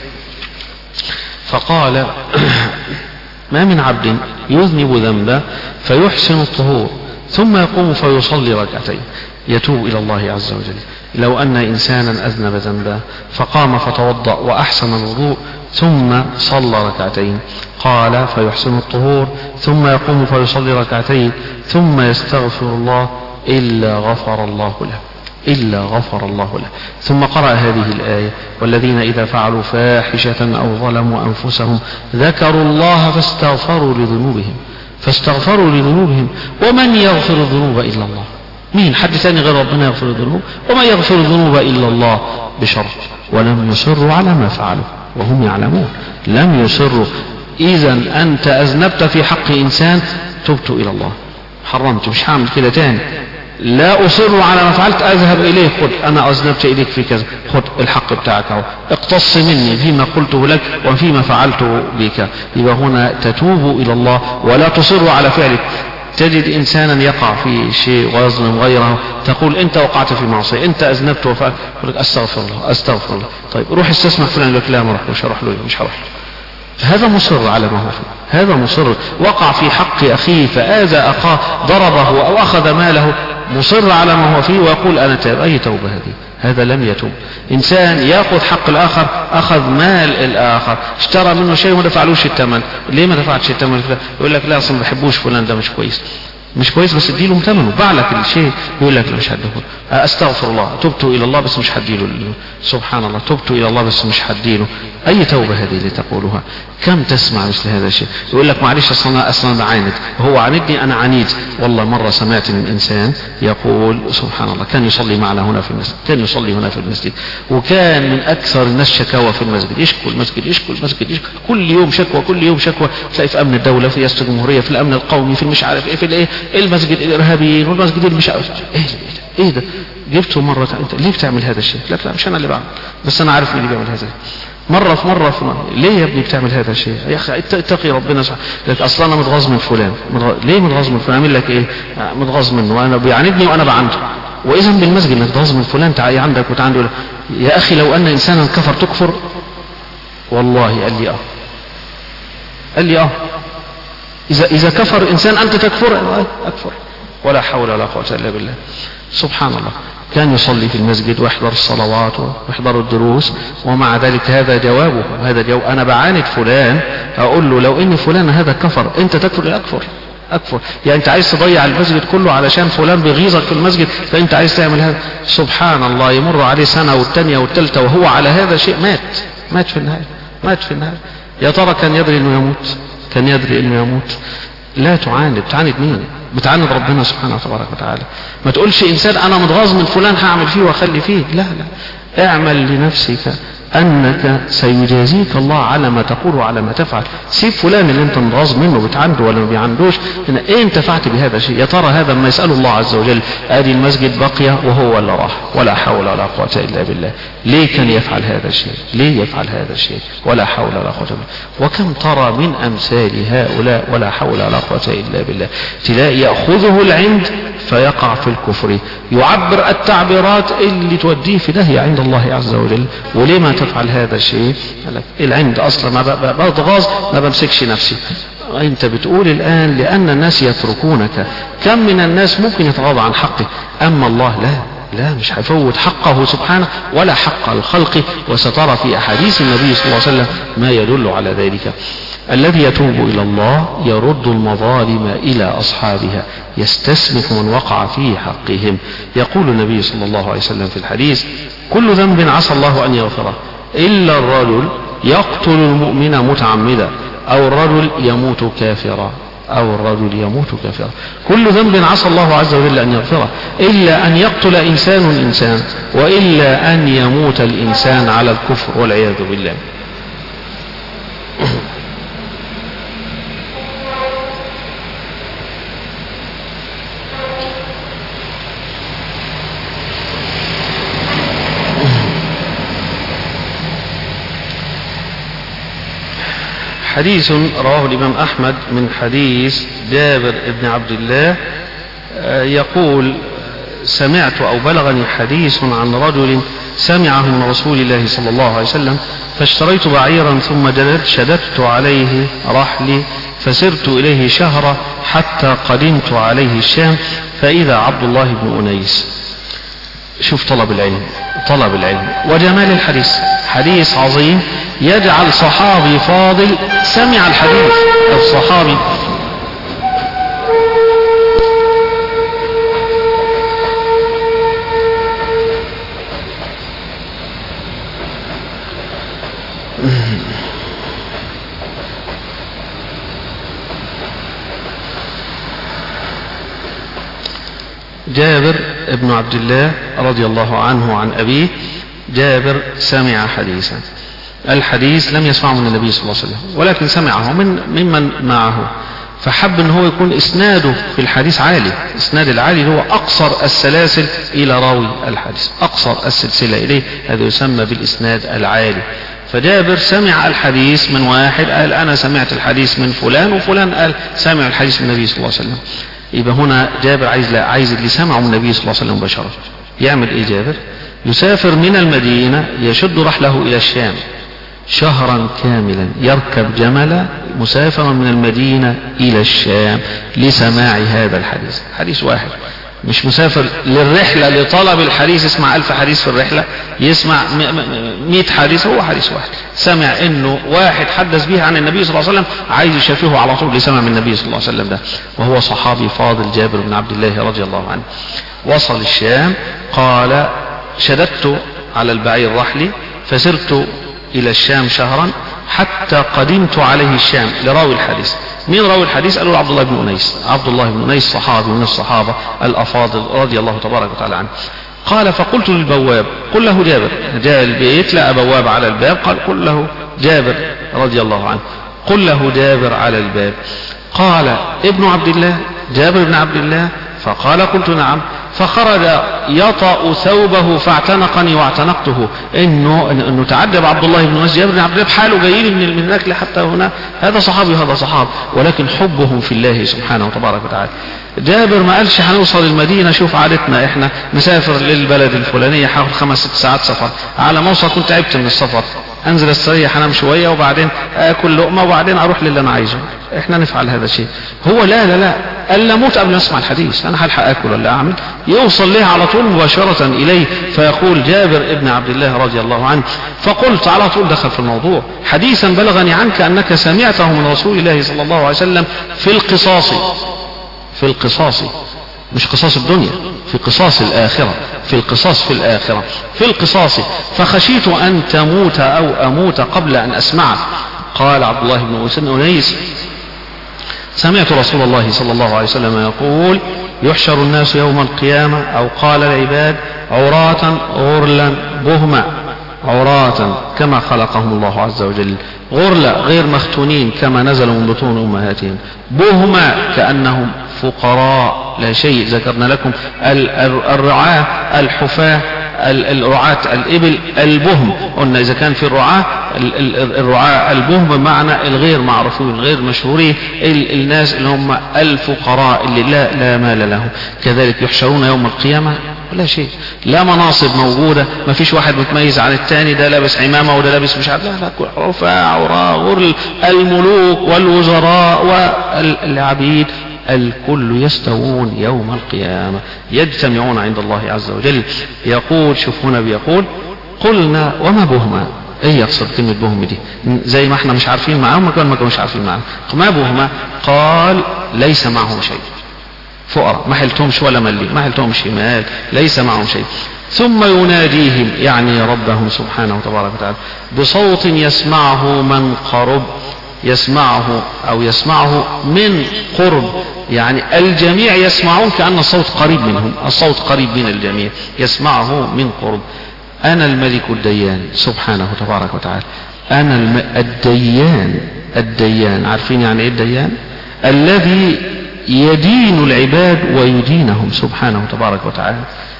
فقال: ما من عبد يذنب ذنبا فيحسن الطهور ثم يقوم فيصلي ركعتين يتوب إلى الله عز وجل. لو أن إنسانا أذنب ذنبا فقام فتوضأ وأحسن الوضوء ثم صلى ركعتين، قال فيحسن الطهور ثم يقوم فيصلي ركعتين ثم يستغفر الله إلا غفر الله له، إلا غفر الله له. ثم قرأ هذه الآية: والذين إذا فعلوا فاحشة أو ظلموا أنفسهم ذكروا الله فاستغفروا لذنوبهم فاستغفروا لذنوبهم ومن يغفر الذنوب إلا الله. مين حد ثاني غير ربنا يغفر الذنوب؟ وما يغفر الذنوب إلا الله، بشرط ولم يصروا على ما فعلوا وهم يعلمون. لم يصروا. إذا أنت أذنبت في حق إنسان، تبت إلى الله، حرمت، مش هعمل كده تاني، لا أصر على ما فعلت، أذهب إليه، خد أنا أذنبت إليك في كذا، خد الحق بتاعك أهو، اقتص مني فيما قلته لك وفيما فعلته بك. يبقى هنا تتوب إلى الله ولا تصر على فعلك. تجد إنسانا يقع في شيء ويظلم غيره، تقول أنت وقعت في معصية، أنت أذنبت وفعلت، يقول لك أستغفر الله أستغفر الله. طيب روح استسمح فلان، لك لا ما أروح، مش هروح له، مش هروح. هذا مصر على ما هو فيه، هذا مصر. وقع في حق أخيه فآذى أخاه، ضربه أو أخذ ماله، مصر على ما هو فيه ويقول أنا تائب. أي توبة هذه؟ هذا لم يتوب. إنسان يأخذ حق الآخر، أخذ مال الآخر، اشترى منه شيء وما دفعلوش الثمن. ليه ما دفعتش الثمن؟ يقول لك لا أصلا ما بحبوش فلان، ده مش كويس. مش كويس بس اديله ثمنه. باع لك الشيء يقول لك لا مش هديه. استغفر الله، تبت الى الله بس مش هديله. سبحان الله، تبت الى الله بس مش هديله. اي توبه هذه اللي تقولها؟ كم تسمع مثل هذا الشيء؟ يقول لك معلش اصلا اصلا بعاند، هو عاندني انا عنيد. والله مره سمعت من انسان يقول سبحان الله، كان يصلي معنا هنا في المسجد، كان يصلي هنا في المسجد، وكان من اكثر الناس شكاوى في المسجد، يشكو المسجد يشكو المسجد يشكو، كل يوم شكوى كل يوم شكوى. تلاقي في امن الدوله، في رئاسه الجمهوريه، في الامن القومي، في المش عارف ايه، في الايه المسجد الارهابيين والمسجد اللي مش عارف ايه ده ايه ده. جبته مره، انت ليه بتعمل هذا الشيء؟ لا لا مش انا اللي بعمل، بس انا عارف مين اللي بيعمل هذا. مرة في مرة في مرة. ليه يا ابني بتعمل هذا الشيء؟ يا أخي اتقي ربنا سبحانه. لك أصلا أنا متغاظ من فلان. متغ... ليه متغاظ من فلان؟ أعمل لك إيه؟ متغاظ منه وأنا بيعاندني وأنا بعنده. وإذا بالمسجد إنك تغاظ من فلان، تعالى عندك وتعنده. يا أخي لو أن إنسانا كفر تكفر؟ والله قال لي آه. قال لي آه. إذا إذا كفر إنسان أنت تكفر؟ أكفر. ولا حول ولا قوة إلا بالله. سبحان الله. كان يصلي في المسجد ويحضر الصلوات ويحضر الدروس، ومع ذلك هذا جوابه. هذا جواب أنا بعاند فلان، أقول له لو إن فلان هذا كفر أنت تكفر؟ لا أكفر. أكفر. يعني أنت عايز تضيع المسجد كله علشان فلان بيغيظك في المسجد، فأنت عايز تعمل هذا؟ سبحان الله. يمر عليه سنة والثانية والثالثة وهو على هذا الشيء، مات مات في النهاية مات في النهاية. يا ترى كان يدري إنه يموت؟ كان يدري إنه يموت؟ لا تعاند. تعاند مين؟ بتعاند ربنا سبحانه وتعالى. ما تقولش إنسان أنا متغاظ من فلان هعمل فيه وأخلي فيه. لا لا، اعمل لنفسك أنك سيجازيك الله على ما تقول وعلى ما تفعل. سيب فلان اللي انت متغاظ منه بتعنده ولا ما بيعندوش، إن ايه انتفعت بهذا الشيء؟ يا ترى هذا ما يسأل الله عز وجل. ادي المسجد بقي وهو اللي راح، ولا حول ولا قوة الا بالله. ليه كان يفعل هذا الشيء؟ ليه يفعل هذا الشيء؟ ولا حول ولا قوة الا بالله. وكم ترى من امثال هؤلاء ولا حول ولا قوة الا بالله. تلاقي يأخذه العند فيقع في الكفر، يعبر التعبيرات اللي توديه في داهية عند الله عز وجل. وليه ما تفعل هذا الشيء؟ العند اصلا ما بتغاظ، ما بمسكش نفسي. انت بتقول الان لان الناس يتركونك. كم من الناس ممكن يتغاضى عن حقه، اما الله لا لا مش هيفوت حقه سبحانه ولا حق الخلق. وسترى في احاديث النبي صلى الله عليه وسلم ما يدل على ذلك. الذي يتوب إلى الله يرد المظالم إلى أصحابها، يستسمح من وقع في حقهم. يقول النبي صلى الله عليه وسلم في الحديث: كل ذنب عسى الله أن يغفره إلا الرجل يقتل المؤمن متعمدا، أو الرجل يموت كافرا، أو الرجل يموت كافرا. كل ذنب عسى الله عز وجل أن يغفره إلا أن يقتل إنسان إنسان، وإلا أن يموت الإنسان على الكفر والعياذ بالله. حديث رواه الإمام أحمد من حديث جابر بن عبد الله يقول: سمعت أو بلغني حديث عن رجل سمعه من رسول الله صلى الله عليه وسلم: فاشتريت بعيرا ثم شددت عليه رحلي فسرت إليه شهرا حتى قدمت عليه الشام فإذا عبد الله بن أنيس. شوف طلب العلم، طلب العلم وجمال الحديث. حديث عظيم يجعل صحابي فاضل سمع الحديث. الصحابي جابر ابن عبد الله رضي الله عنه عن أبيه. جابر سمع حديثا، الحديث لم يسمعه من النبي صلى الله عليه وسلم ولكن سمعه من ممن معه، فحب ان هو يكون اسناده في الحديث عالي. اسناد العالي هو اقصر السلاسل الى راوي الحديث، اقصر السلسلة اليه، هذا يسمى بالاسناد العالي. فجابر سمع الحديث من واحد قال انا سمعت الحديث من فلان، وفلان قال سمع الحديث من النبي صلى الله عليه وسلم. يبقى هنا جابر عايز لا عايز اللي سمعه من النبي صلى الله عليه وسلم مباشرة. يعمل ايه جابر؟ يسافر من المدينة، يشد رحله الى الشام شهرا كاملا، يركب جملا مسافرا من المدينة الى الشام لسماع هذا الحديث. حديث واحد مش مسافر للرحلة لطلب الحديث يسمع ألف حديث في الرحلة، يسمع مئة حديث، هو حديث واحد سمع انه واحد حدث به عن النبي صلى الله عليه وسلم، عايز يشافيه على طول لسمع من النبي صلى الله عليه وسلم ده، وهو صحابي فاضل جابر بن عبد الله رضي الله عنه. وصل الشام، قال شددت على البعير رحلي فسرت إلى الشام شهرا حتى قدمت عليه الشام. لراوي الحديث، مين راوي الحديث؟ قالوا عبد الله بن أنيس. عبد الله بن أنيس صحابي من الصحابة الأفاضل رضي الله تبارك وتعالى عنه. قال فقلت للبواب قل له جابر، جاء البيت لقى بواب على الباب، قال قل له جابر رضي الله عنه، قل له جابر على الباب. قال ابن عبد الله، جابر بن عبد الله؟ فقال قلت نعم. فخرج يطأ ثوبه فاعتنقني واعتنقته. انه انه تعجب عبد الله بن أنيس، جابر بن عبد الله بحاله جايين من من هناك لحتى هنا، هذا صحابي وهذا صحابي، ولكن حبهم في الله سبحانه وتبارك وتعالى. جابر ما قالش هنوصل المدينة، شوف عادتنا احنا نسافر للبلد الفلانية حوالي خمس ست ساعات سفر، على ما اوصل كنت تعبت من السفر، انزل استريح انام شوية وبعدين اكل لقمة وبعدين اروح للي انا عايزه. احنا نفعل هذا الشيء. هو لا لا لا قال لا موت قبل ما اسمع الحديث، انا هلحق اكل ولا اعمل، يوصل ليه على طول مباشرة اليه. فيقول جابر ابن عبد الله رضي الله عنه فقلت، على طول دخل في الموضوع، حديثا بلغني عنك انك سمعته من رسول الله صلى الله عليه وسلم في القصاص، في القصاص مش قصاص الدنيا، في قصاص الآخرة، في القصاص في الآخرة، في القصاص، فخشيت أن تموت أو أموت قبل أن أسمعك. قال عبد الله بن أنيس سمعت رسول الله صلى الله عليه وسلم يقول يحشر الناس يوم القيامة، أو قال العباد عراة غرلا بهما، عراة كما خلقهم الله عز وجل، غرلا غير مختونين كما نزلوا من بطون أمهاتهم، بهما كأنهم فقراء لا شيء. ذكرنا لكم الرعاة الحفاة، الرعاة الإبل البهم، قلنا إذا كان في الرعاة الرعاة البهم بمعنى الغير معروفين الغير مشهورين، الناس اللي هم الفقراء اللي لا لا مال لهم. كذلك يحشرون يوم القيامة لا شيء، لا مناصب موجودة، ما فيش واحد متميز عن الثاني، ده لابس عمامة وده لابس مش عارف، لا لا رفاع عراة غرل، الملوك والوزراء والعبيد الكل يستوون يوم القيامة، يجتمعون عند الله عز وجل. يقول شوف هنا بيقول قلنا وما بهما، ايه يقصد كلمة بهم دي؟ زي ما احنا مش عارفين معاهم كمان ما كانوا مش عارفين معاهم. ما بهما؟ قال ليس معهم شيء، فقراء ما حلتهمش ولا ملي، ما حلتهمش مال، ليس معهم شيء. ثم يناديهم يعني ربهم سبحانه وتبارك وتعالى بصوت يسمعه من قرب، يسمعه أو يسمعه من قرب، يعني الجميع يسمعون كأن الصوت قريب منهم، الصوت قريب من الجميع، يسمعه من قرب. أنا الملك الديان سبحانه وتبارك وتعالى، أنا الم... الديان، الديان عارفين يعني إيه الديان؟ الذي يدين العباد ويدينهم سبحانه وتبارك وتعالى.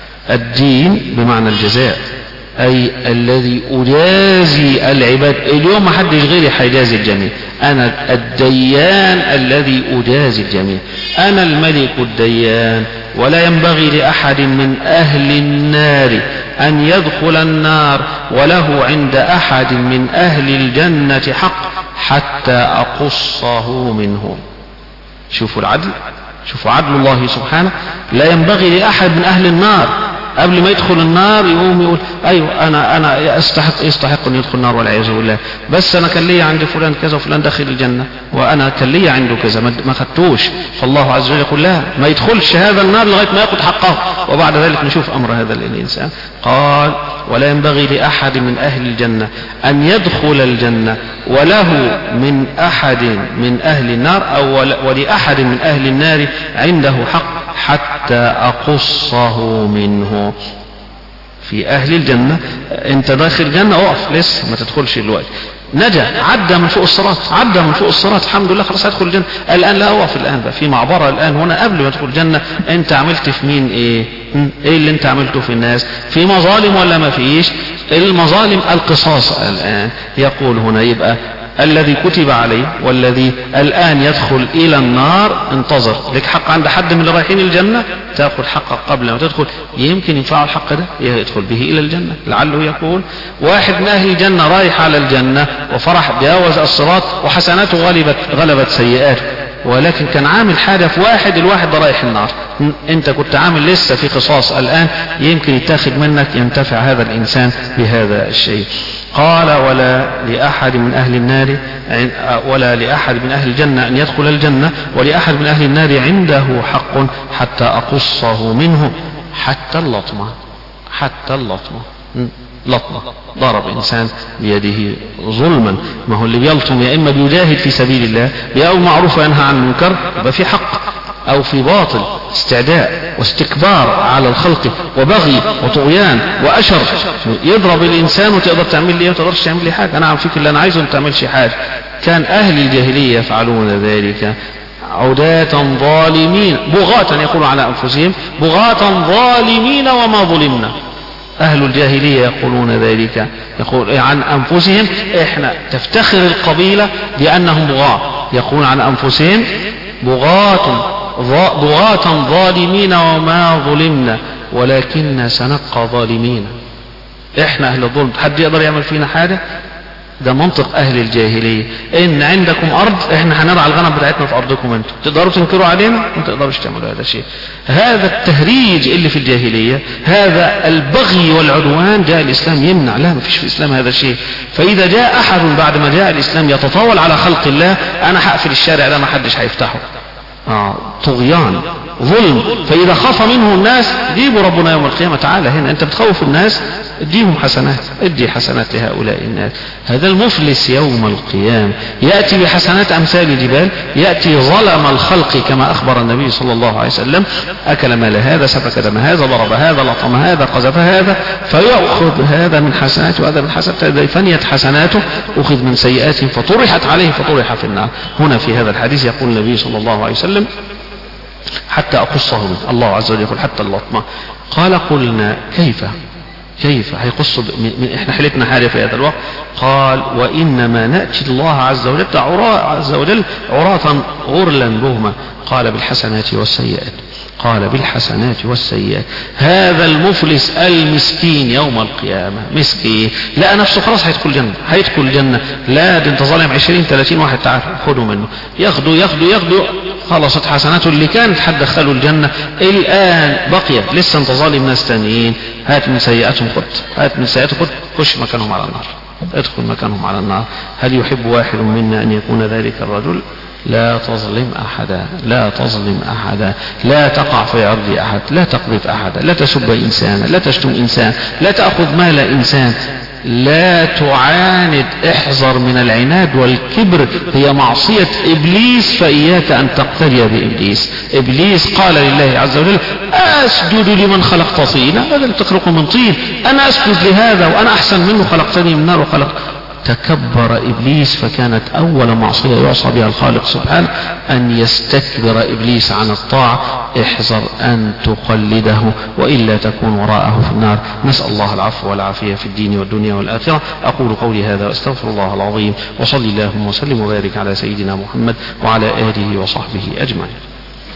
الدين بمعنى الجزاء، أي الذي أجازي العباد، اليوم ما حدش غيري حيجازي الجميع، أنا الديان الذي أجازي الجميع، أنا الملك الديان، ولا ينبغي لأحد من أهل النار أن يدخل النار وله عند أحد من أهل الجنة حق حتى أقصه منهم. شوفوا العدل، شوفوا عدل الله سبحانه. لا ينبغي لأحد من أهل النار قبل ما يدخل النار يقوم يقول ايوه انا انا استحق يستحق ان يدخل النار والعياذ بالله، بس انا كان لي عند فلان كذا وفلان داخل الجنه وانا كان لي عنده كذا ما خدتوش، فالله عز وجل يقول لا ما يدخلش هذا النار لغايه ما ياخذ حقه، وبعد ذلك نشوف امر هذا الانسان. قال ولا ينبغي لاحد من اهل الجنه ان يدخل الجنه وله من احد من اهل النار او ولاحد من اهل النار عنده حق حتى أقصه منه. في أهل الجنة أنت داخل جنة أقف لسه ما تدخلش دلوقتي، نجا عدى من فوق الصراط، عدى من فوق الصراط الحمد لله خلاص هدخل الجنة، الآن لا أقف، الآن بقى في معبرة الآن هنا قبل ما تدخل الجنة. أنت عملت في مين إيه؟ إيه اللي أنت عملته في الناس؟ في مظالم ولا ما فيش؟ المظالم القصاص الآن. يقول هنا يبقى الذي كتب عليه والذي الآن يدخل إلى النار انتظر، لك حق عند حد من اللي رايحين الجنة تأخذ حقك قبل ما تدخل، يمكن ينفع الحق ده يدخل به إلى الجنة. لعله يكون واحد من أهل الجنة رايح على الجنة وفرح جاوز الصراط وحسناته غلبت غلبت سيئاته، ولكن كان عامل حاجة في واحد، الواحد ده رايح النار، انت كنت عامل لسه في قصاص الآن، يمكن يتاخد منك، ينتفع هذا الإنسان بهذا الشيء. قال ولا لأحد من أهل النار ولا لأحد من أهل الجنة أن يدخل الجنة، ولأحد من أهل النار عنده حق حتى أقصه منه. حتى اللطمة، حتى اللطمة، لطمة ضرب إنسان بيده ظلما، ما هو اللي بيلطم يا إما بيجاهد في سبيل الله بيأمر معروف وينهى عن المنكر يبقى في حق، أو في باطل استعداء واستكبار على الخلق وبغي وطغيان وأشر، يضرب الإنسان وتقدر تعمل لي وتقدرش تعمل لي حاجة، أنا عم فيك اللي أنا عايزه وما تعملش حاجة. كان أهل الجاهلية يفعلون ذلك عداة ظالمين بغاة، يقول على أنفسهم بغاة ظالمين وما ظلمنا. أهل الجاهلية يقولون ذلك، يقول عن أنفسهم، إحنا تفتخر القبيلة بأنهم بغاة، يقول عن أنفسهم بغاة بغاة ظالمين وما ظلمنا ولكن سنبقى ظالمين. إحنا أهل الظلم، حد يقدر يعمل فينا حاجة؟ ده منطق أهل الجاهلية، إن عندكم أرض إحنا هنرعى الغنم بتاعتنا في أرضكم أنتم، تقدروا تنكروا علينا؟ ما تقدروش تعملوا هذا الشيء. هذا التهريج اللي في الجاهلية، هذا البغي والعدوان، جاء الإسلام يمنع، لا ما فيش في الإسلام هذا الشيء. فإذا جاء أحد بعد ما جاء الإسلام يتطاول على خلق الله، أنا هقفل الشارع ده ما حدش هيفتحه، آه طغيان ظلم. فإذا خاف منه الناس جيبوا ربنا يوم القيامة، تعالى هنا أنت بتخوف الناس، اديهم حسنات، ادي حسنات لهؤلاء الناس. هذا المفلس يوم القيامة يأتي بحسنات أمثال الجبال، يأتي ظلم الخلق كما أخبر النبي صلى الله عليه وسلم، أكل مال هذا، سفك دم هذا، ضرب هذا، لطم هذا، قذف هذا، فيأخذ هذا من حسناته وهذا من حسناته، فنيت حسناته أخذ من سيئاته فطرحت عليه فطرح في النار. هنا في هذا الحديث يقول النبي صلى الله عليه وسلم حتى أقصه منه، الله عز وجل يقول حتى اللطمة. قال قلنا كيف كيف هيقص من احنا حلتنا حاجة في هذا الوقت؟ قال وإنما نأتي الله عز وجل عز وجل عراة غرلا بهما. قال بالحسنات والسيئات، قال بالحسنات والسيئات. هذا المفلس المسكين يوم القيامة مسكين لقى نفسه خلاص هيدخل الجنة، هيدخل الجنة، لا ده انت ظالم عشرين ثلاثين واحد، تعال خدوا منه، ياخدوا ياخدوا ياخدوا خلصت حسناته اللي كانت هتدخله الجنة، الآن بقيت لسه انت ظالم ناس تانيين، هات من سيئاتهم خد، هات من سيئاتهم خد، خش مكانهم على النار، ادخل مكانهم على النار. هل يحب واحد منا أن يكون ذلك الرجل؟ لا تظلم أحدا، لا تظلم أحدا، لا تقع في عرض أحد، لا تقذف أحدا، لا تسب إنسانا، لا تشتم إنسان، لا تأخذ مال إنسان، لا تعاند، احذر من العناد والكبر، هي معصية إبليس، فإياك أن تقتدي بإبليس. إبليس قال لله عز وجل أسجد لمن خلقت طينا، بدل تخلق من طين، أنا أسجد لهذا وأنا أحسن منه، خلقتني من نار وخلق. تكبر إبليس، فكانت أول معصية يعصى بها الخالق سبحانه أن يستكبر إبليس عن الطاعة. احذر أن تقلده وإلا تكون وراءه في النار. نسأل الله العفو والعافية في الدين والدنيا والآخرة. أقول قولي هذا واستغفر الله العظيم، وصلي اللهم وسلم وبارك على سيدنا محمد وعلى آله وصحبه أجمعين.